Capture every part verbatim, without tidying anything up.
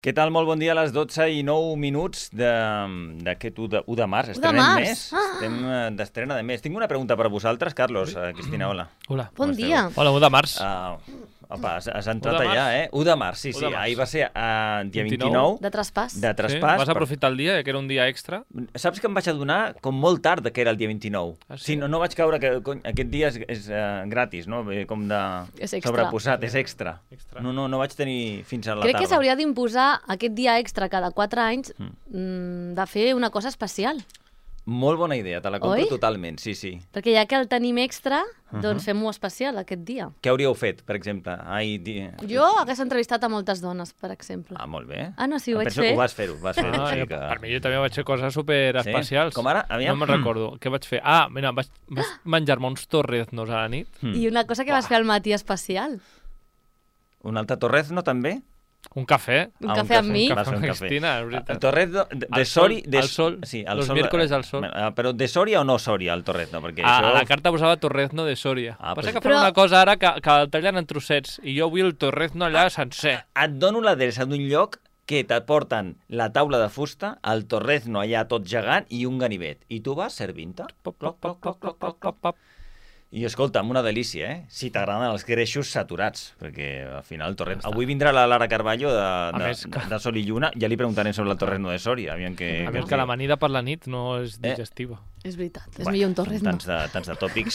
Què tal? Molt bon dia a les dotze i nou minuts d'aquest u de març. Estrenem mes. Estem d'estrena de mes. Tinc una pregunta per a vosaltres, Carlos. Cristina, hola. Hola. Bon dia. Hola, u de març. Uh, opa, has, has entrat allà, eh? u de març, sí, sí. Ahir va ser uh, dia vint-i-nou. De traspàs. De traspàs. Sí, vas aprofitar el dia, que era un dia extra. Saps que em vaig adonar com molt tard que era el dia vint-i-nou. Ah, sí? Sí, no, no vaig caure que cony, aquest dia és, és uh, gratis, no? Com de sobreposat, és extra. extra. No, no, no vaig tenir fins a la Crec tarda. que s'hauria d'imposar aquest dia extra cada quatre anys mm. de fer una cosa especial. Molt bona idea, te la compro Oi? Totalment, sí, sí. Perquè ja que el tenim extra, doncs fem-ho especial aquest dia. Què hauríeu fet, per exemple? Ai, di... Jo hagués entrevistat a moltes dones, per exemple. Ah, molt bé. Ah, no, sí, ho vaig Penso fer. que ho vas fer-ho. Vas fer Ah, sí, jo, que... Per mi jo també vaig fer coses super especials. Sí? Com ara? Aviam. No me'n recordo. Què vaig fer? Ah, mira, vaig, vaig menjar-me uns torreznos a la nit. Mm. I una cosa que vas fer al matí especial. Un altre torrezno, també? Un cafè. Un Ah, cafè amb mi. Un Vas fer cafè un amb cafè. Cristina, és veritat. El torrezno de, de Al Sori... sol, De... al sol. Sí, al Los sol... miércoles al sol. Ah, però de Sòria o no Sòria, el torrezno? Perquè A, això... a la carta posava torrezno de Sòria. Ah, Passa pues- que fan Però- una cosa ara que, que el tallen en trossets i jo vull el torrezno allà sencer. Et dono l'adreça d'un lloc que t'aporten la taula de fusta, el torrezno allà tot gegant i un ganivet. I tu vas servint-te. Pop, pop, pop, pop, pop, pop, pop, pop. I escolta'm, una delícia, eh? Si t'agraden els greixos saturats, perquè al final el torrezno... Avui vindrà la Lara Carballo de, de, més que- de, de Sol i Lluna, ja li preguntarem sobre el torrezno de Sòria. Aviam que, A més que l'amanida per la nit no és digestiva. És veritat, és millor un torrezno. Tants de, tants de tòpics.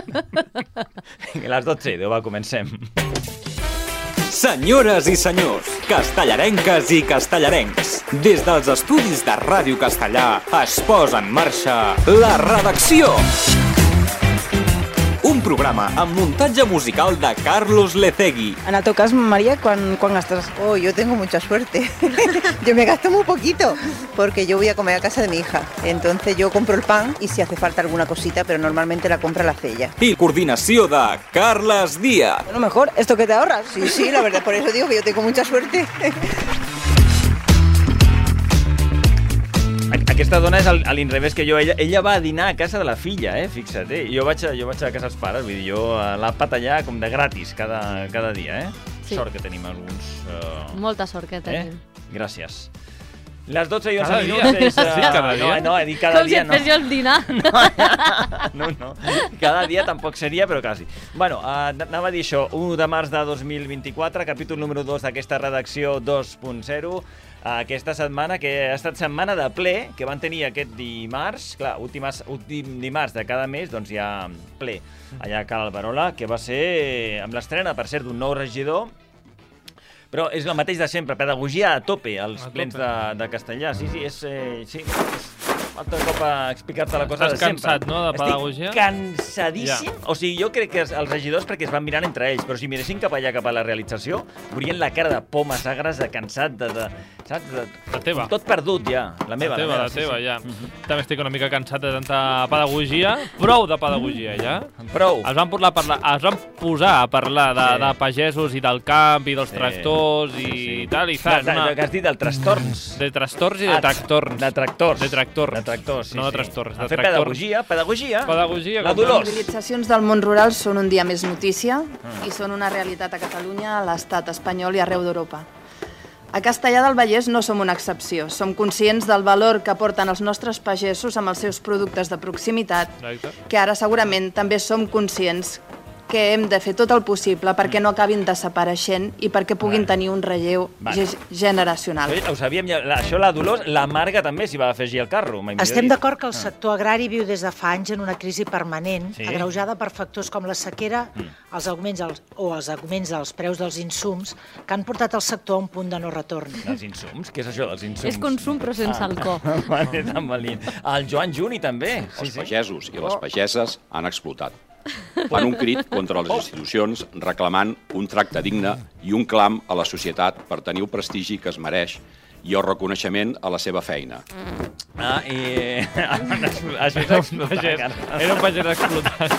A les dotze, Déu, va, comencem. Senyores i senyors, castellarenques i castellarencs, des dels estudis de Ràdio Castellà es posa en marxa La Redacció. Un programa amb muntatge musical de Carlos Lecegui. En el teu cas, María, ¿cuán, cuán gastas? Oh, yo tengo mucha suerte. Yo me gasto muy poquito, porque yo voy a comer a casa de mi hija. Entonces yo compro el pan y si hace falta alguna cosita, pero normalmente la compra la hace ella. I coordinació de Carles Díaz. Bueno, mejor, ¿esto que te ahorras? Sí, sí, la verdad, por eso digo que yo tengo mucha suerte. Aquesta dona és a l'inrevés que jo. Ella, ella va a dinar a casa de la filla, eh? Fixa't, eh? Jo vaig, a, jo vaig a casa dels pares, vull dir, jo l'ha allà com de gratis cada, cada dia, eh? Sí. Sort que tenim alguns... Uh... Molta sort que Eh? tenim. Gràcies. Les dotze i onze Cada minuts dia? és... Uh... Sí, cada dia. No, no, he dit cada Com dia, si no. et fes jo el dinar. No, no. Cada dia tampoc seria, però quasi. Bueno, uh, anava a dir això. u de març de dos mil vint-i-quatre, capítol número dos d'aquesta redacció dos punt zero. Aquesta setmana, que ha estat setmana de ple, que van tenir aquest dimarts, clar, últim, últim dimarts de cada mes, doncs hi ha ple allà a Cal Alberola, que va ser amb l'estrena, per cert, d'un nou regidor, però és el mateix de sempre, pedagogia a tope, als A plens tope. de, de castellà. Sí, sí, és... Eh, sí, és altre cop a explicar-te la cosa Estàs de sempre. cansat, no, de pedagogia? Estic cansadíssim. Ja. O sigui, jo crec que els regidors perquè es van mirant entre ells, però si miressin cap allà, cap a la realització, veurien la cara de pomes agres, de cansat, de... de saps? De, La teva. Tot perdut, ja. La meva, la teva, meva, la teva, sí, ja. sí. També estic una mica cansat de tanta pedagogia. Prou de pedagogia, ja. Prou. Es van, parlar, parlar, es van posar a parlar de, Sí. de pagesos i del camp i dels Sí. tractors i Sí, sí. tal i De, tal. de, Una... de, que has dit del trastorns. De trastorns i de Ah, tractors. De tractors. De tractors. De tractors, sí, No de sí. trastorns, de A fer tractors. pedagogia, pedagogia. Pedagogia. La com- Dolors. Les mobilitzacions del món rural són un dia més notícia i són una realitat a Catalunya, a l'estat espanyol i arreu d'Europa. A Castellar del Vallès no som una excepció. Som conscients del valor que aporten els nostres pagesos amb els seus productes de proximitat, Exacte. que ara segurament també som conscients que hem de fer tot el possible perquè no acabin desapareixent i perquè puguin tenir un relleu Vale. ge- generacional. Ho sabíem, ja, la, això la Dolors, la Marga també s'hi va afegir al carro. mai millor Estem dit. d'acord que el sector agrari viu des de fa anys en una crisi permanent, Sí. agreujada per factors com la sequera, els augments dels, o els augments dels preus dels insums, que han portat el sector a un punt de no retorn. Els insums? Què és això dels insums? És consum, però sense alcohol. Vale, tan valent. El Joan Juni també. Els pagesos i les pageses han explotat. Fan un crit contra les institucions reclamant un tracte digne i un clam a la societat per tenir el prestigi que es mereix i el reconeixement a la seva feina. Ah, i... Això és explotar, Pagès. cara. Era un pagès explotat.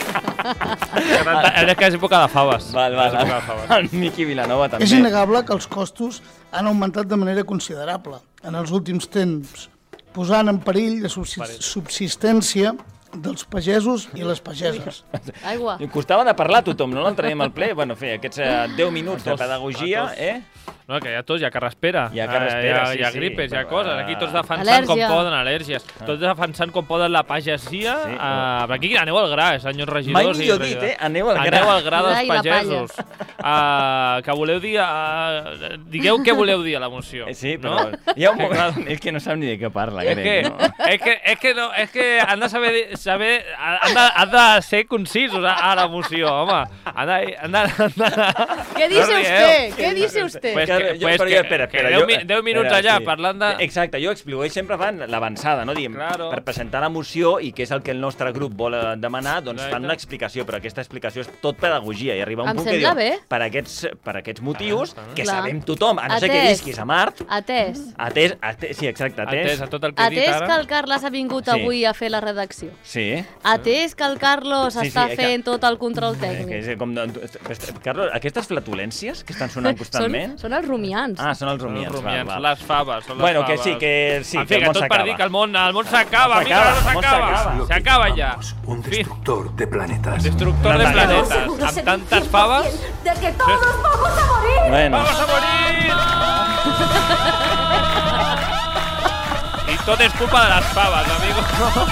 Era quasi època de faves. Val, val, Quasi època de val. faves. El Miqui Vilanova també. És innegable que els costos han augmentat de manera considerable en els últims temps, posant en perill la subsist- subsistència dels pagesos i les pageses. Aigua. I costava de parlar a tothom, no l'entraiem al ple? Bueno, fer aquests eh, deu minuts de A tots, pedagogia, a tots. eh? No, que hi ha tots, hi ha carraspera, hi ha, carraspera, hi ha, hi ha sí, gripes, sí, hi ha coses. Aquí tots defensant Al·lèrgia. com poden, al·lèrgies. Tots defensant com poden la pagesia. Sí, uh, aquí aneu al gra, senyors regidors. Mai millor dit, eh? Aneu al gra. Aneu al gra dels Gra i la pagesos. Uh, que voleu dir... Uh, digueu què voleu dir a la moció. Sí, però no? hi ha un moment... És que no sap ni de què parla, És que, crec, no? és, que, és, que no, és que han de saber... saber han, de, han de ser concisos a, a la moció, home. Han de... Han de, han de... ¿Qué dice No rieu. usted? ¿Qué dice usted? Pues Que- que, jo- pues però que, jo- espera, espera, que deu, jo- mi- deu minuts espera, allà sí. parlant de... Exacte, jo explico, ells sempre fan l'avançada, no? Diem, Claro. per presentar la moció i què és el que el nostre grup vol eh, demanar, doncs Exacte. fan una explicació, però aquesta explicació és tot pedagogia i arriba un Em punt que sembla diu, bé. per aquests, per aquests motius, que Clar. sabem tothom, a no ser que Atès. visquis a Mart, Atès. atès, atès, sí, exacte, atès. Atès a tot el que he dit Atès ara. que el Carles ha vingut Sí. avui a fer la redacció. Sí. Atès que el Carlos Sí, sí, està eh, que- fent tot el control Eh, que tècnic. és com... Carlos, aquestes flatulències que estan sonant Són, constantment... són els rumians. Ah, són els Són els rumians. rumians, val, val. les faves, són les Bueno, que faves. sí, que sí, en que fi, el món tot per s'acaba. dir que el món, el món s'acaba, S'acaba, mira, no el món s'acaba. s'acaba. S'acaba ja. Un destructor de planetas. Destructor de Planetes. planetes. Amb tantes faves... de que todos vamos a morir. Bueno, ¡Vamos a morir! I tot és culpa de les faves, amigo.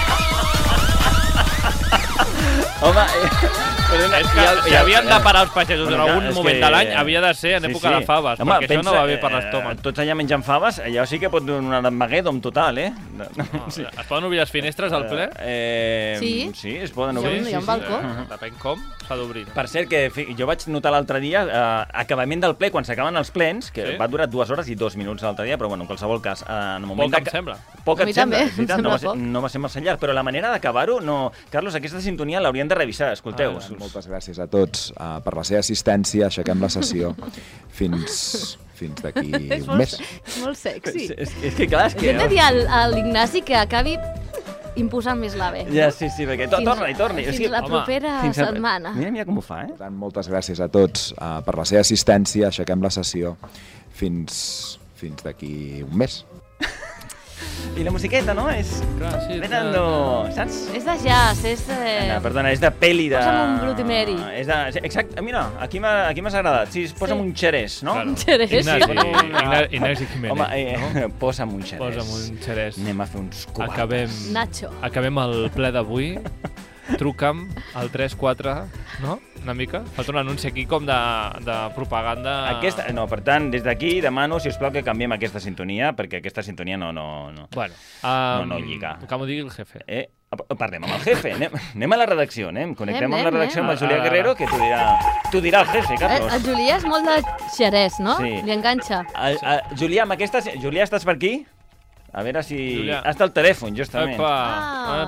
home... Eh, perdona, És que hi ha- si hi ha- havien de parar els pagesos en Bueno, clar, algun és moment que- de l'any, havia de ser en Sí, època sí. de faves, Home, perquè això no va bé per eh, l'estómac. Tots allà menjant faves, allò sí que pot donar un armagedom total, eh? No, No, sí. Es poden obrir les finestres al ple? Eh, Sí. Sí, es poden Hi ha obrir. un- hi ha un sí, balcó. Sí. Depèn com, s'ha d'obrir. Per cert, que fi- jo vaig notar l'altre dia, eh, acabament del ple, quan s'acaben els plens, que Sí. va durar dues hores i dos minuts l'altre dia, però bueno, en qualsevol cas, eh, en el moment... Poc em d'aca- sembla. Poc A et mi sembla, també, és veritat, em no va, sembla ser, poc. no va ser massa llarg, però la manera d'acabar-ho, no... Carlos, aquesta sintonia l'haurien de revisar, escolteu. Ah, Moltes gràcies a tots uh, per la seva assistència. Aixequem la sessió fins, fins d'aquí És un molt, mes. és molt sexy. És, és, és que clar, és que... Hem de dir al- a l'Ignasi que acabi imposant més la B. Ja, sí, sí, perquè to, Fins- torna-hi, torna-hi. Fins O sigui, la home, propera fins a- setmana. Mira, mira com ho fa, eh? Per tant, moltes gràcies a tots uh, per la seva assistència. Aixequem la sessió fins, fins d'aquí un mes. I la musiqueta, no? És... Clar, sí. Fernando, saps? És de jazz, és... Eh... No, perdona, és de pel·li de... Posa'm un Bloody Mary. És de... Exacte, mira, aquí m'ha aquí m'has agradat. Sí, posa'm Sí. un xerès, no? Claro. Xerès. Ignasi, Una- Igna- Ignasi Jiménez. Home, eh, no? posa'm un xerès. Posa'm un xerès. Anem a fer uns cubates. Acabem, Nacho. acabem el ple d'avui. Truca'm al tres quatre, no? Una mica. Falta un anunci aquí com de, de propaganda. Aquesta, no, per tant, des d'aquí demano, si us plau, que canviem aquesta sintonia, perquè aquesta sintonia no... no, no. Bueno, um, No, no lliga. Que m'ho digui el jefe. Eh, parlem amb el jefe, anem, anem a la redacció, anem, connectem Anem, amb la anem, redacció amb el anem. Julià Guerrero, que t'ho dirà, t'ho dirà el jefe, Eh, Carlos. el Julià és molt de xerès, no? Sí. Li enganxa. A, a, Julià, amb aquesta... Julià, estàs per aquí? A veure si... Julià. Està al telèfon, justament. Epa, Ah.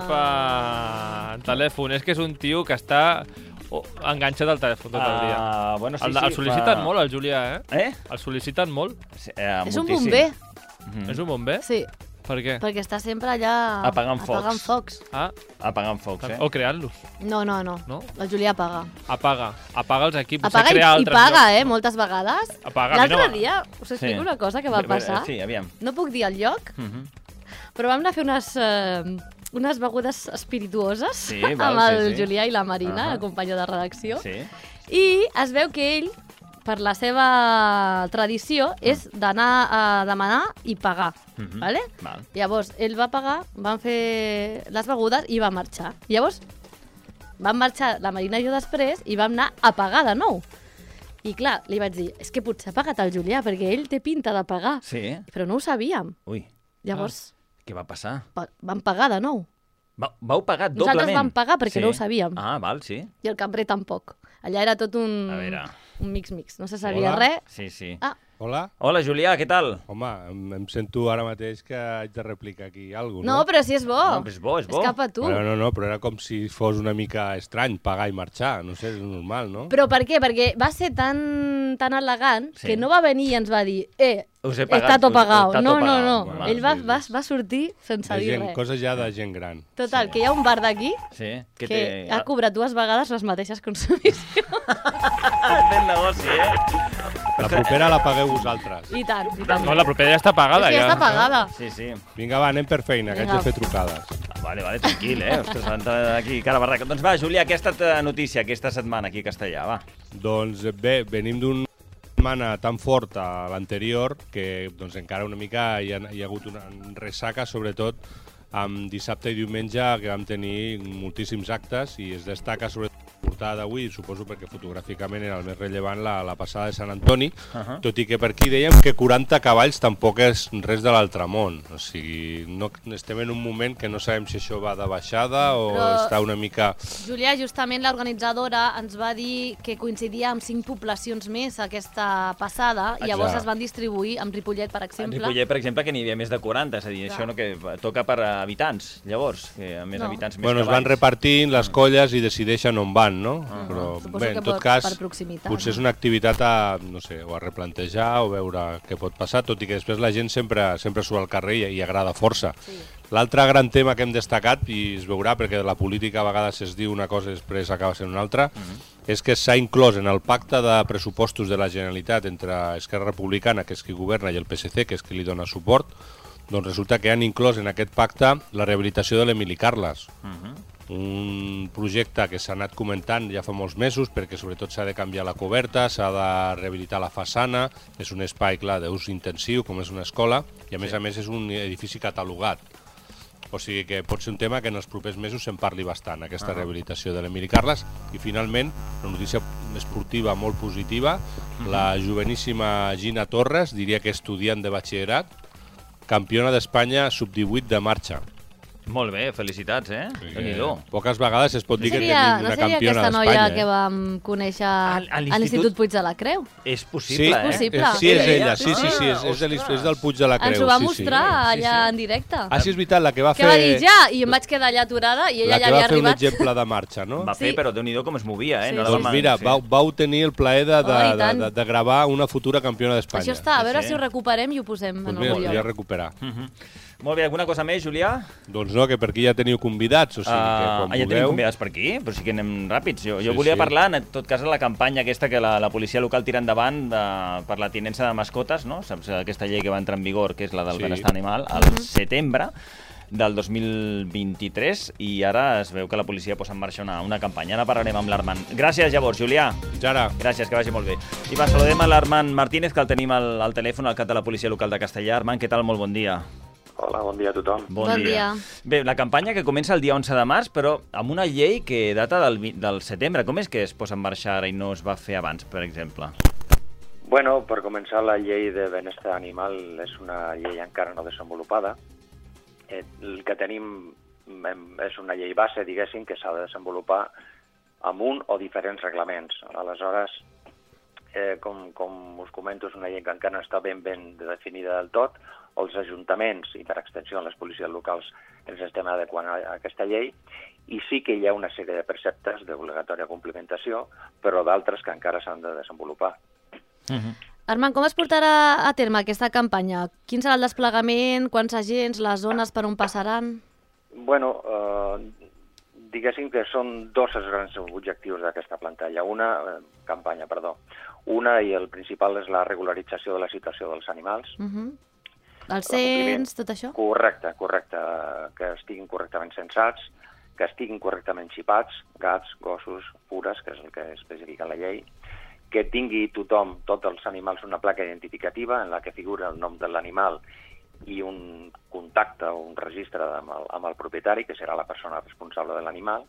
epa, el telèfon. És que és un tio que està oh, enganxat al telèfon tot el dia. Ah, bueno, sí, el, sí, el sol·liciten fa- molt, el Julià, eh? Eh? El sol·liciten molt. Sí, eh, És un moltíssim. bomber. Mhm. És un bomber? Sí, Per què? perquè està sempre allà... Apagant focs. Apagant focs. Ah, Apagant focs, eh? o creant-los. No, no, no, No? El Julià apaga. Apaga. Apaga els equips. Apaga i, crea i altres paga, llocs. eh, moltes vegades. Apaga, a mi no L'altre va. dia us explico Sí. una cosa que va Bé, bé, passar. Sí, aviam. No puc dir el lloc, Mhm. però vam anar a fer unes, eh, unes begudes espirituoses Sí, val, amb el sí, sí. Julià i la Marina, Ahà. el company de redacció. Sí. I es veu que ell, per la seva tradició, és d'anar a demanar i pagar. Mhm. Vale? Val. Llavors, ell va pagar, van fer les begudes i va marxar. Llavors, vam marxar la Marina i jo després i vam anar a pagar de nou. I clar, li vaig dir, és que potser ha pagat el Julià, perquè ell té pinta de pagar. Sí. Però no ho sabíem. Ui, Llavors, què va passar? pa vam pagar de nou. Va, vau pagar Nosaltres doblement? vam pagar perquè no ho sabíem. Ah, val, sí. I el cambrer tampoc. Allà era tot un, A veure. un mix-mix. No se sabia Hola. res. Sí, sí. Ah, Hola. Hola, Julià, què tal? Home, em, em sento ara mateix que haig de replicar aquí alguna no, cosa, no? però si és bo. No, és bo, és bo. És cap a tu. Bueno, no, no, però era com si fos una mica estrany pagar i marxar. No sé, és normal, no? Però per què? Perquè va ser tan, tan elegant Sí. que no va venir i ens va dir eh, Us he está pagat, tot us- pagat. està No, tot no, pagat. no. Val, Ell va, sí, sí. va, va sortir sense De dir gent, res. coses ja de gent gran. Total, que hi ha un bar d'aquí Sí, que, té... ha cobrat dues vegades les mateixes consumicions. Ben negoci, eh? La propera la pagueu vosaltres. I tant, i tant. No, la propera ja està pagada. És que ja està pagada. Sí, sí. Vinga, va, anem per feina, que haig Vinga. de fer trucades. Vale, vale, tranquil, eh? Ostres, han entrat aquí cara barraca. Doncs va, Julià, què ha estat eh, notícia aquesta setmana aquí a Castellà, va? Doncs bé, venim d'un setmana tan fort a l'anterior que doncs, encara una mica hi ha, hi ha hagut una ressaca, sobretot amb dissabte i diumenge, que vam tenir moltíssims actes i es destaca sobretot la portada d'avui, suposo perquè fotogràficament era el més rellevant la, la passada de Sant Antoni, uh -huh. tot i que per aquí dèiem que quaranta cavalls tampoc és res de l'altre món. O sigui, no, estem en un moment que no sabem si això va de baixada o Però, està una mica... Julià, justament l'organitzadora ens va dir que coincidia amb cinc poblacions més aquesta passada i llavors es van distribuir amb Ripollet, per exemple. En Ripollet, per exemple, que n'hi havia més de quaranta, és a dir, això no que toca per habitants, llavors, que a més no. habitants més bueno, cavalls. Es van repartint les colles i decideixen on van, no? Uh -huh. Però Suposo bé, que en tot pot, cas, per proximitat, potser no? és una activitat a, no sé, o a replantejar o veure què pot passar, tot i que després la gent sempre sempre surt al carrer i, i agrada força. Sí. L'altre gran tema que hem destacat, i es veurà perquè la política a vegades es diu una cosa i després acaba sent una altra, uh -huh. és que s'ha inclòs en el pacte de pressupostos de la Generalitat entre Esquerra Republicana, que és qui governa, i el P S C, que és qui li dona suport, doncs resulta que han inclòs en aquest pacte la rehabilitació de l'Emili Carles. Uh -huh. Un projecte que s'ha anat comentant ja fa molts mesos perquè sobretot s'ha de canviar la coberta, s'ha de rehabilitar la façana, és un espai, clar, d'ús intensiu, com és una escola, i a més sí. a més és un edifici catalogat. O sigui que pot ser un tema que en els propers mesos se'n parli bastant, aquesta uh -huh. rehabilitació de l'Emili Carles. I finalment, una notícia esportiva molt positiva, uh -huh. la joveníssima Gina Torres, diria que estudiant de batxillerat, campiona d'Espanya sub divuit de marxa. Molt bé, felicitats, eh? Sí, eh poques vegades es pot no dir seria, que tenim una no campiona d'Espanya. No seria aquesta noia eh? que vam conèixer a, a l'Institut Puig de la Creu? És possible, sí, eh? És possible. Sí, és ella, sí, sí, sí, és, és, del, és del Puig de la Creu. Ens ho va sí, mostrar sí. allà sí, sí. en directe. Ah, sí, és veritat, la que va que fer... Que va dir ja, i em vaig quedar allà aturada i ella ja havia arribat. La que va fer un exemple de marxa, no? Va fer, sí. però Déu-n'hi-do com es movia, eh? Sí, no sí. Doncs mira, sí. vau, vau tenir el plaer de, de, oh, de, de, de gravar una futura campiona d'Espanya. Això està, a veure sí. si ho recuperem i ho posem pues en mira, el guió. ja recuperar. Uh -huh. Molt bé, alguna cosa més, Julià? Doncs no, que per aquí ja teniu convidats, o sigui que quan uh, vulgueu... Ja tenim convidats per aquí, però sí que anem ràpids. Jo, jo Sí, volia sí. parlar, en tot cas, de la campanya aquesta que la, la policia local tira endavant de, per la tinença de mascotes, no? Saps aquesta llei que va entrar en vigor, que és la del Sí. benestar animal, al uh -huh. setembre del dos mil vint-i-tres, i ara es veu que la policia posa en marxa una, una campanya. Ara parlarem amb l'Armand. Gràcies, llavors, Julià. Jara. Gràcies, que vagi molt bé. I va, saludem a l'Armand Martínez, que el tenim al, al telèfon, al cap de la policia local de Castellà. Armand, què tal? Molt bon dia. Hola, bon dia a tothom. Bon, bon dia. dia. Bé, la campanya que comença el dia onze de març, però amb una llei que data del, del setembre. Com és que es posa en marxa ara i no es va fer abans, per exemple? Bueno, per començar, la llei de benestar animal és una llei encara no desenvolupada. Eh, el que tenim és una llei base, diguéssim, que s'ha de desenvolupar amb un o diferents reglaments. Aleshores, eh, com, com us comento, és una llei que encara no està ben ben definida del tot. Els ajuntaments i, per extensió, les policies locals ens estem adequant a aquesta llei, i sí que hi ha una sèrie de preceptes d'obligatòria complimentació, però d'altres que encara s'han de desenvolupar. Uh-huh. Armand, com es portarà a terme aquesta campanya? Quin serà el desplegament? Quants agents? Les zones per on passaran? Bueno, eh, diguéssim que són dos els grans objectius d'aquesta pantalla. Una, eh, campanya, perdó. Una, i el principal, és la regularització de la situació dels animals. Uh-huh. El cens, tot això? Correcte, correcte. Que estiguin correctament censats, que estiguin correctament xipats, gats, gossos, fures, que és el que especifica la llei, que tingui tothom, tots els animals, una placa identificativa en la que figura el nom de l'animal i un contacte o un registre amb el, amb el propietari, que serà la persona responsable de l'animal,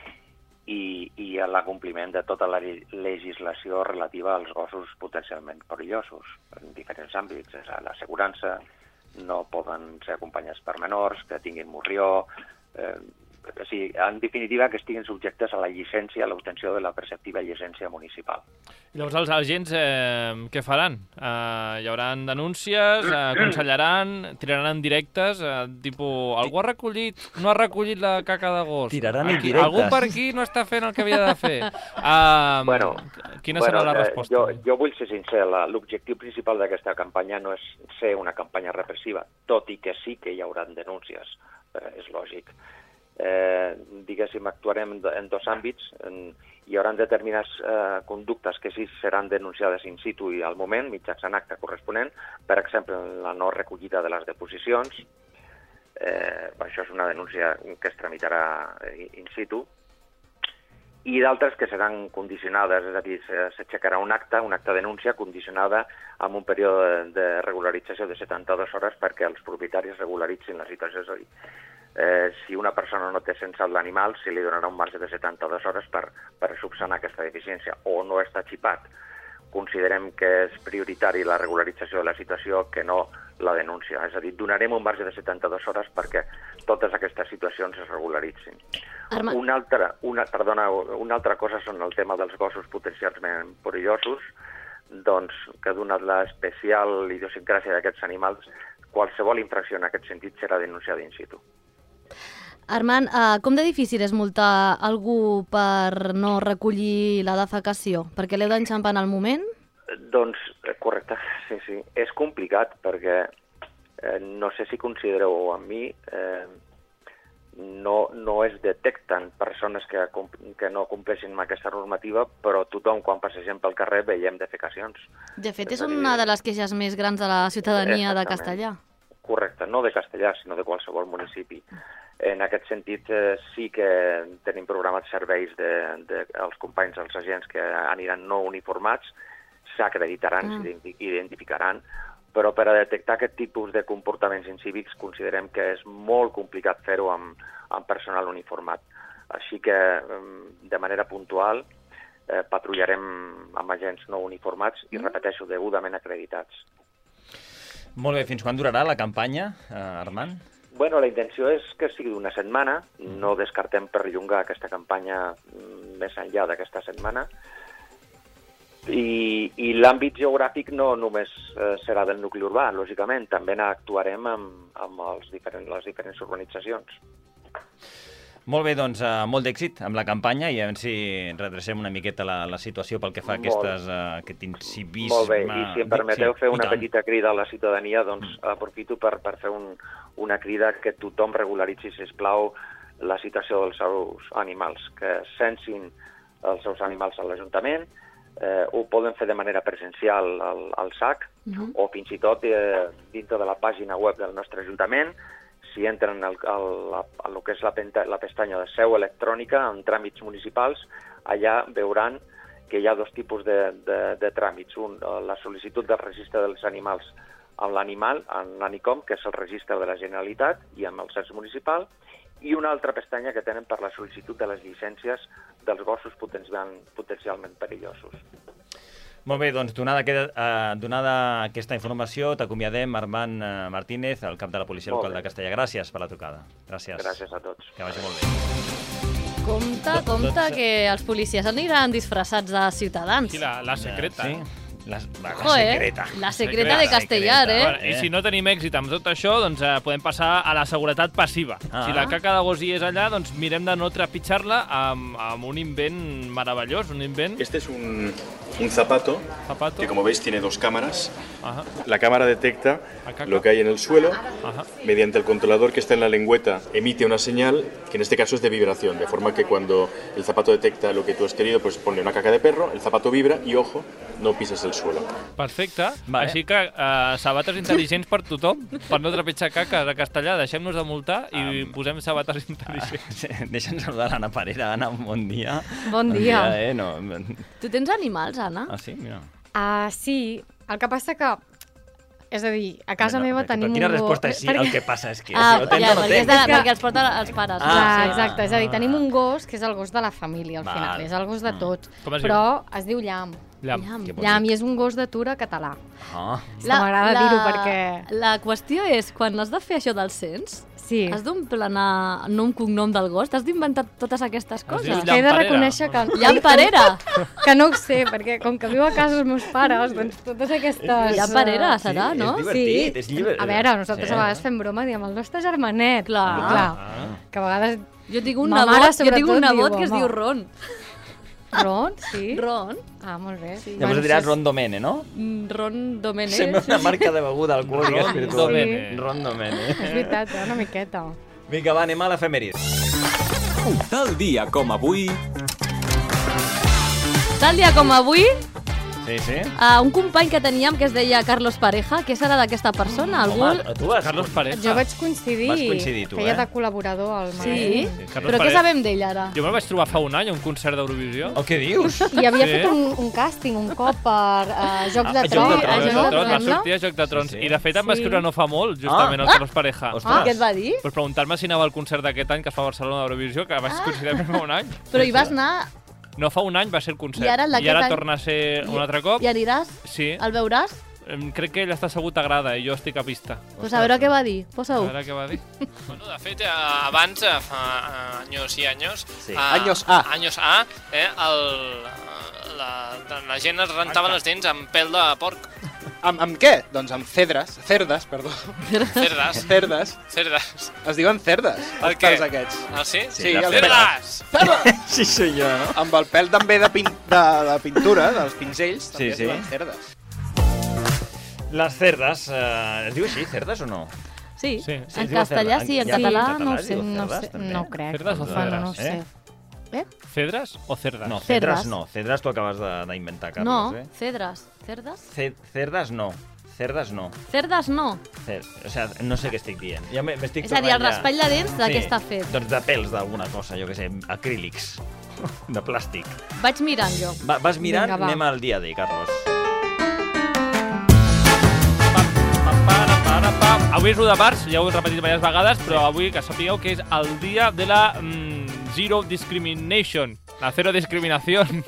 i, i l'acompliment de tota la legislació relativa als gossos potencialment perillosos en diferents àmbits. És a l'assegurança, no poden ser acompanyats per menors, que tinguin morrió, eh, o sigui, en definitiva, que estiguin subjectes a la llicència, a l'obtenció de la preceptiva llicència municipal. I llavors els agents eh, què faran? Eh, hi haurà denúncies, eh, aconsellaran, tiraran directes, eh, tipus, algú ha recollit, no ha recollit la caca de gos? Tiraran aquí, indirectes. algú per aquí no està fent el que havia de fer. Eh, bueno, quina bueno, serà la resposta? Jo, jo vull ser sincer, l'objectiu principal d'aquesta campanya no és ser una campanya repressiva, tot i que sí que hi haurà denúncies, eh, és lògic. Eh, diguéssim, actuarem en dos àmbits. En, hi haurà determinades eh, conductes que sí seran denunciades in situ i al moment, mitjançant acte corresponent, per exemple, la no recollida de les deposicions. Eh, això és una denúncia que es tramitarà in situ. i d'altres que seran condicionades, és a dir, s'aixecarà un acte, un acte de denúncia condicionada amb un període de regularització de setanta-dues hores perquè els propietaris regularitzin la situació. És a dir, eh, si una persona no té censat l'animal, se li donarà un marge de setanta-dues hores per, per subsanar aquesta deficiència, o no està xipat. Considerem que és prioritari la regularització de la situació que no la denúncia. És a dir, donarem un marge de setanta-dues hores perquè totes aquestes situacions es regularitzin. Armand. Una altra, una, perdona, una altra cosa són el tema dels gossos potencialment perillosos, doncs, que donat l'especial idiosincràsia d'aquests animals, qualsevol infracció en aquest sentit serà denunciada in situ. Armand, uh, com de difícil és multar algú per no recollir la defecació? Perquè l'heu d'enxampar en el moment? Doncs, correcte, sí, sí. És complicat perquè eh, no sé si considereu amb mi, eh, no, no es detecten persones que, que no compleixin amb aquesta normativa, però tothom, quan passegem pel carrer, veiem defecacions. De fet, és una de les queixes més grans de la ciutadania de Castellar. Correcte, no de Castellar, sinó de qualsevol municipi. En aquest sentit, eh, sí que tenim programats serveis dels de, de, els companys, els agents que aniran no uniformats, s'acreditaran, ah. s'identificaran, però per a detectar aquest tipus de comportaments incívics considerem que és molt complicat fer-ho amb, amb personal uniformat. Així que, de manera puntual, eh, patrullarem amb agents no uniformats i, repeteixo, degudament acreditats. Molt bé, fins quan durarà la campanya, eh, Armand? Bueno, la intenció és que sigui d'una setmana, no descartem perllongar aquesta campanya més enllà d'aquesta setmana, i, i l'àmbit geogràfic no només eh, serà del nucli urbà, lògicament, també n'actuarem amb, amb els diferents, les diferents urbanitzacions. Molt bé, doncs, uh, molt d'èxit amb la campanya i a veure si redrecem una miqueta la, la situació pel que fa a aquestes, uh, aquest incivisme... Molt bé, i si em permeteu fer una petita crida a la ciutadania, doncs mm. aprofito per, per fer un, una crida que tothom regularitzi, sisplau, la situació dels seus animals, que censin els seus animals a l'Ajuntament, eh, ho poden fer de manera presencial al, al S A C, mm-hmm. o fins i tot eh, dintre de la pàgina web del nostre Ajuntament. Si entren al, al, al que és la, la pestanya de seu electrònica en tràmits municipals, allà veuran que hi ha dos tipus de, de, de tràmits. Un, la sol·licitud del registre dels animals amb l'animal, en l'ANICOM, que és el registre de la Generalitat, i amb el cens municipal, i una altra pestanya que tenen per la sol·licitud de les llicències dels gossos potencialment, potencialment perillosos. Molt bé, doncs donada, aquesta, uh, donada aquesta informació, t'acomiadem, Armand uh, Martínez, el cap de la Policia Local de Castellar. Gràcies per la trucada. Gràcies. Gràcies a tots. Que vagi molt bé. Compte, compte, que els policies aniran disfressats de ciutadans. Sí, la, la secreta. Sí. La, la, la Joder, secreta. La secreta de Castellar, eh? Bueno, I si no tenim èxit amb tot això, doncs eh, podem passar a la seguretat passiva. Ah. Si la caca de gos hi és allà, doncs mirem de no trepitjar-la amb, amb un invent meravellós, un invent... Este es un, un zapato, zapato, que como veis tiene dos cámaras. Ajá. La cámara detecta lo que hay en el suelo. Ajá. Mediante el controlador que está en la lengüeta emite una señal que en este caso es de vibración, de forma que cuando el zapato detecta lo que tú has querido, pues pone una caca de perro, el zapato vibra y, ojo, no pises el suelo. Perfecte. Vale. Així que uh, sabates intel·ligents per tothom, per no trepitjar caques a Castellar. Deixem-nos de multar i um, posem sabates intel·ligents. Uh, Deixa'ns saludar l'Anna Parera. Anna, bon dia. Bon dia. Bon dia eh? no. Tu tens animals, Anna? Ah, sí? Mira. Uh, sí. El que passa que... És a dir, a casa no, meva perquè, tenim un... Quina resposta és sí? Perquè... El que passa és que... Ah, si no tens, ja, no perquè, tens. de, perquè els porta els pares. Ah, ah, sí. Exacte, és a dir, tenim un gos que és el gos de la família, al final. Val. És el gos de tots. Com es però diu? Es diu Llamp. Llamp. Llamp. Llamp, i és un gos d'atura català. Ah. M'agrada dir-ho perquè... La qüestió és, quan has de fer això del cens, sí. has d'omplenar nom, cognom del gos, t'has d'inventar totes aquestes coses. Que he de reconèixer que... Llamp Parera! Que no ho sé, perquè com que viu a casa els meus pares, doncs totes aquestes... Llamp Parera, serà, sí, no? És divertit, sí. és llibre. A veure, nosaltres sí. a vegades fem broma, diem el nostre germanet. Clar. I, clar ah. Que a vegades... Jo tinc un nebot, jo tinc un nebot que es diu Ron. Ron, sí? Ron. Ah, molt bé. Sí. Llavors diràs Ron Domene, no? Ron Domene. Sembla una marca de beguda alcohòlica espiritual. Domene. Ron Domene. És veritat, eh? Una miqueta. Vinga, va, anem a l'efemèrid. Tal dia com avui... Tal dia com avui Sí, sí. Uh, un company que teníem que es deia Carlos Pareja, què serà d'aquesta persona? Algú... Home, tu vas... Carlos Pareja. Jo vaig coincidir. Vas coincidir tu, Feia eh? de col·laborador al Sí? magazín. sí. Carlos Però què Pareja. sabem d'ell ara? Jo me'l vaig trobar fa un any a un concert d'Eurovisió. Oh, què dius? I havia Sí. fet un, un càsting un cop per uh, Jocs de Ah, Joc de Trons. Trons, A Joc Joc de de Trons, va sembla? sortir a Joc de Trons. Sí, sí. I de fet em va Sí. escriure no fa molt, justament, Ah. el Carlos Pareja. Ostres. Ah, què et va dir? Per preguntar-me si anava al concert d'aquest any que es fa a Barcelona d'Eurovisió, que vaig coincidir fa un any. Però hi vas anar No, fa un any va ser el concert. I ara el d'aquest I ara any- torna a ser un altre cop. i aniràs? Sí. El veuràs? Em, Crec que ell està assegut a grada i jo estic a pista. Pues a veure què va dir. A Posa-ho. veure què va dir. Bueno, de fet, eh, abans, eh, fa anys i anys... Sí. eh, Años A. Años A, eh, el, la, la gent es rentava les dents amb pèl de porc. Amb, amb què? Doncs amb cedres, cerdes, perdó. Cerdes. Cerdes. Cerdes. Es diuen cerdes, Per els què? pèls aquests. Ah, sí? Sí, la els Cerdes! Cerdes! Sí, soy jo, no? Amb el pèl també de, pin, de, de pintura, dels pinzells, també Sí, es sí. diuen cerdes. Les cerdes, eh, es diu així, cerdes o no? Sí, Sí. Sí, en es diu castellà cerda. sí, en Ja, català en no ho català es sé. diu No, cerdes, sé, també. no crec. Cerdes o Bueno, no ho cerdes, sé. Cedres o cerdes? No, cedres Cedres. no. Cedres tu acabes de- d'inventar, Carlos, No, eh? cedres. Cerdes? Ce- cerdes no. Cerdes no. Cerdes no. Cer o sigui, no sé què estic dient. Ja m'estic És a dir, el raspall de dents, de Sí, què està fet? Doncs de pèls d'alguna cosa, jo què sé, acrílics, de plàstic. Vaig mirant jo. Va, vas mirant, Vinga, va. anem al dia D, Carlos. Avui és l'u de març, ja ho he repetit diverses vegades, però avui que sapigueu que és el dia de la mm, Zero Discrimination, la Zero Discriminación.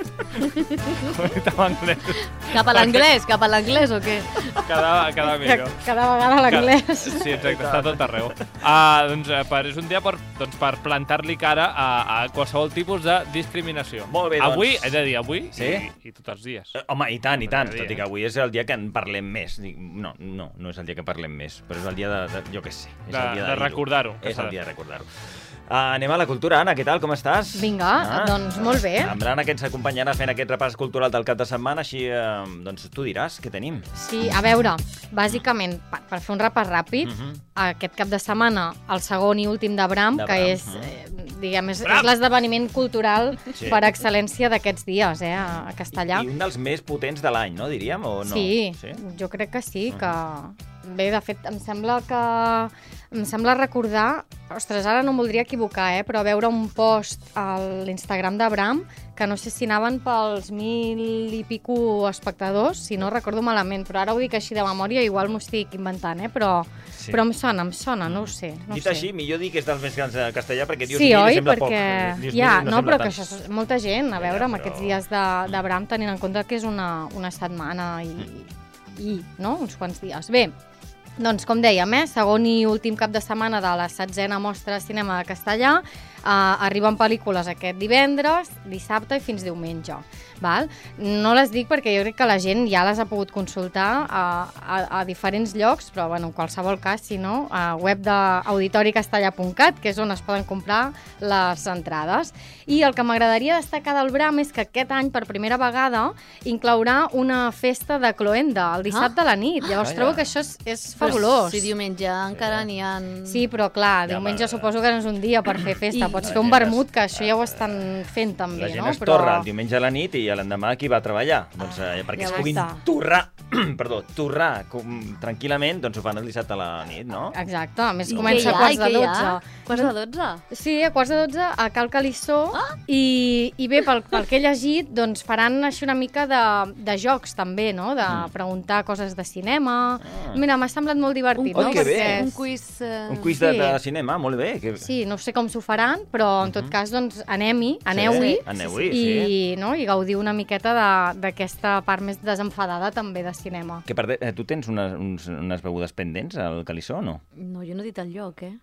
Estava en anglès. Cap a l'anglès, cap a l'anglès o què? Cada, cada millor. Cada vegada l'anglès. Sí, exacte, està a tot arreu. Uh, doncs, uh, per, és un dia per, doncs, per plantar-li cara a, a qualsevol tipus de discriminació. Molt bé, doncs. Avui, he de dir, avui Sí? i, i tots els dies. Eh, Home, i tant, i tant, Cada dia. tot i que avui és el dia que en parlem més. Dic, No, no, no és el dia que parlem més, però és el dia de, de jo què sé. És De- el dia de dir-ho. recordar-ho, que És s'ha el de dia de recordar-ho. Uh, anem a la cultura. Anna, què tal, com estàs? Vinga, doncs molt bé. En Brana, que ens acompanyarà fent aquest repàs cultural del cap de setmana, així, eh, doncs tu diràs què tenim. Sí, a veure, bàsicament, per, per fer un repàs ràpid, Mhm. aquest cap de setmana, el segon i últim de Bram, De que Bram, és, mhm. eh, diguem, és, Bram! és l'esdeveniment cultural Sí. per excel·lència d'aquests dies, eh, a Castellà. I un dels més potents de l'any, no, diríem, o no? Sí, sí? jo crec que sí, que... Bé, de fet, em sembla que... Em sembla recordar... Ostres, ara no em voldria equivocar, eh? Però veure un post a l'Instagram de Bram que no sé si anaven pels mil i pico espectadors, si no recordo malament, però ara ho dic així de memòria, igual m'ho estic inventant, eh? Però, Sí. però em sona, em sona, no ho sé. No Dit sé. així, millor dir que és dels més grans de castellà, perquè dius Sí, mil oi? i sembla Perquè... poc. Dius Ja, mil i no, sembla però que tant. això és molta gent, a veure, Ja, amb però- aquests dies de, de Bram, tenint en compte que és una, una setmana i, i no? uns quants dies. Bé, doncs, com dèiem, eh, segon i últim cap de setmana de la setzena mostra de cinema de castellà, eh, arriben pel·lícules aquest divendres, dissabte i fins diumenge. Val? No les dic perquè jo crec que la gent ja les ha pogut consultar a, a, a diferents llocs, però bueno, en qualsevol cas, si no, a web d'auditoricastellà punt cat, que és on es poden comprar les entrades. I el que m'agradaria destacar del Bram és que aquest any, per primera vegada, inclourà una festa de cloenda el dissabte Ah. a la nit. Llavors Calla. trobo que això és, és Però fabulós. si diumenge encara n'hi ha... Sí, però clar, Ja, diumenge va. suposo que no és un dia per fer festa. I- Pots La fer un gent es- vermut, que això ja ho estan fent també, La gent no? es torra el diumenge a la nit i l'endemà qui va a treballar. Doncs, eh, perquè ja es va puguin estar. torrar, perdó, torrar com, tranquil·lament, doncs ho fan el dissabte a la nit, no? Exacte, a més I comença què hi a ha? quarts I de què hi dotze. ha? Quarts de dotze? Sí, a quarts de dotze a Cal Calissó ah? i, i bé, pel, pel que he llegit, doncs faran així una mica de, de jocs també, no? De Mm. preguntar coses de cinema. Ah. Mira, m'ha semblat molt divertit, Un no? quiz, que bé. Perquè Un és- quiz... Eh... Un quiz de, de cinema, molt bé. Que... Sí, no sé com s'ho faran, però en tot cas, doncs, anem-hi, aneu-hi, Sí, aneu-hi, i, no? i gaudiu una miqueta de- d'aquesta part més desenfadada també de cinema. Que per, eh, tu tens unes, uns, unes begudes pendents al Calissó o no? No, jo no he dit el lloc, eh?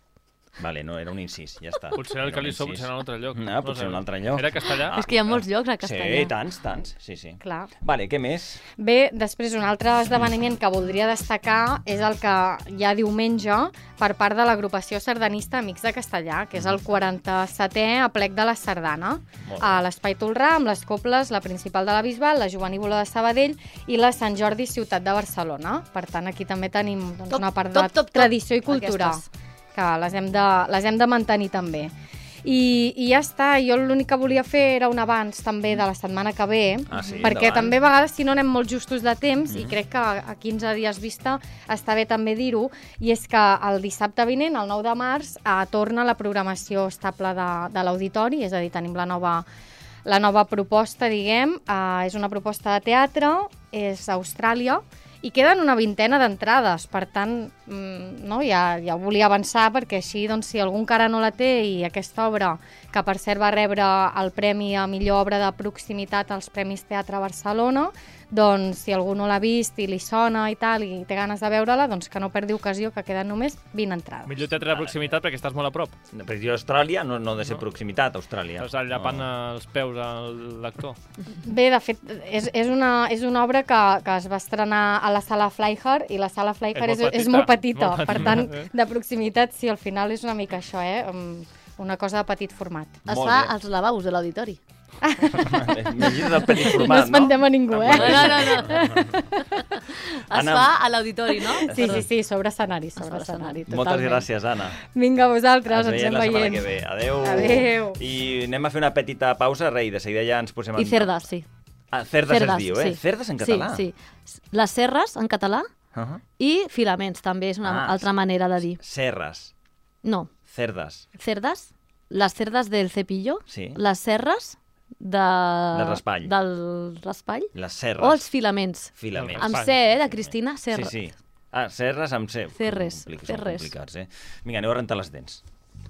Vale, no, era un incís, ja està. Potser el Era un Calissó, incís. potser en un altre lloc. No, potser en un altre lloc. Era castellà? És que hi ha molts llocs a Castellà. Sí, tants, tants, sí, sí. Clar. Vale, què més? Bé, després un altre esdeveniment que voldria destacar és el que hi ha diumenge per part de l'agrupació sardanista Amics de Castellà, que és el quaranta-setè aplec de la Sardana, Molt bé. a l'Espai Tolrà, amb les coples, la principal de la Bisbal, la Jovenívola de Sabadell i la Sant Jordi Ciutat de Barcelona. Per tant, aquí també tenim doncs, Top, una part top, de top, top, tradició i cultura, aquestes. que les hem, de, les hem de mantenir també. I, i ja està, jo l'únic que volia fer era un abans també de la setmana que ve, ah, sí, perquè endavant. també a vegades si no anem molt justos de temps, mm-hmm. i crec que a quinze dies vista està bé també dir-ho, i és que el dissabte vinent, el nou de març, eh, torna la programació estable de, de l'auditori, és a dir, tenim la nova, la nova proposta, diguem, eh, és una proposta de teatre, és a Austràlia, i queden una vintena d'entrades, per tant, no, ja, ja ho volia avançar perquè així, doncs, si algú encara no la té i aquesta obra, que per cert va rebre el Premi a millor obra de proximitat als Premis Teatre Barcelona, doncs si algú no l'ha vist i li sona i tal i té ganes de veure-la, doncs que no perdi ocasió, que queden només vint entrades. Millor teatre de proximitat perquè estàs molt a prop. Però jo Austràlia no, no ha de ser no. proximitat, Austràlia. Estàs allapant no. els peus a l'actor. Bé, de fet, és, és, una, és una obra que, que es va estrenar a la sala Flyhard, i la sala Flyhard és, és, és molt petita, molt per tant, de proximitat, sí, al final és una mica això, eh? Una cosa de petit format. Es fa als lavabos de l'auditori. Imagina't el petit format, no? No espantem a ningú, eh? No, no, no. Es fa a l'auditori, no? Sí, sí, sí, sobre escenari, sobre escenari, totalment. Moltes gràcies, Anna. Vinga, vosaltres, ens veiem anem veient. la setmana que ve. Adéu. Adéu. I anem a fer una petita pausa, Rei, de seguida ja ens posem... En... I cerdes, sí. Ah, cerdes, cerdes es diu, eh? Sí. Cerdes en català? Sí, sí. Les serres en català uh -huh. i filaments, també és una ah, altra manera de dir. Serres. No. Cerdes. Cerdes, les cerdes del cepillo, sí. les serres de... del raspall. Del raspall. Les serres. O els filaments. Filaments. Amb C, eh, de Cristina, serres. Sí, sí. Ah, serres amb C. Cerres, Compli cerres. Complicats, eh? Vinga, aneu a rentar les dents.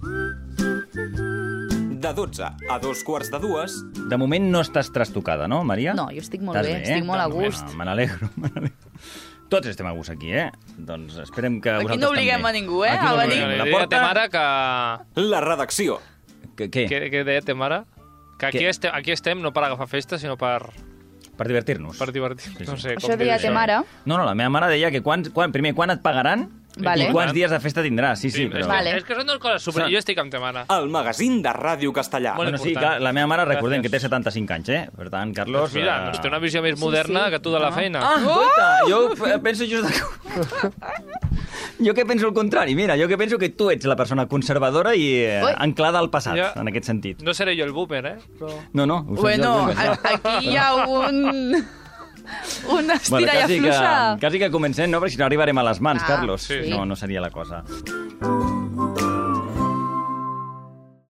De dotze a dos quarts de dues... De moment no estàs trastocada, no, Maria? No, jo estic molt Estàs bé, bé, estic eh? molt a gust. Bueno, me n'alegro, me n'alegro. Tots estem a gust aquí, eh? Doncs esperem que Aquí vosaltres no obliguem també. a ningú, eh? Aquí A no venir. obliguem. La Li deia porta... a ta mare que... La redacció. Què? Què, què, què deia ta mare? Que aquí estem, aquí estem no per agafar festa, sinó per... Per divertir-nos. Per divertir-nos, sí, sí. No sé Això deia ta mare? No, no, la meva mare deia que quan, quan, primer, quan et pagaran vale. i quants dies de festa tindràs. Sí, sí, sí però... És, vale. és que són dues coses super... Jo estic amb ta mare. El magazín de Ràdio Castellà. Bueno, sí, clar, la meva mare, recordem que té setanta-cinc anys, eh? Per tant, Carlos... Doncs mira, doncs té una visió més moderna sí, sí. que tu de la feina. Ah, escolta, jo penso just... Jo que penso el contrari, mira, jo que penso que tu ets la persona conservadora i eh, anclada al passat, ja. En aquest sentit. No seré jo el boomer, eh? Però... No, no. Ho bueno, jo el aquí hi ha un... Una estira bueno, i afluixa. Que, quasi que comencem, no? Perquè si no arribarem a les mans, ah, Carlos. Sí. No, no seria la cosa.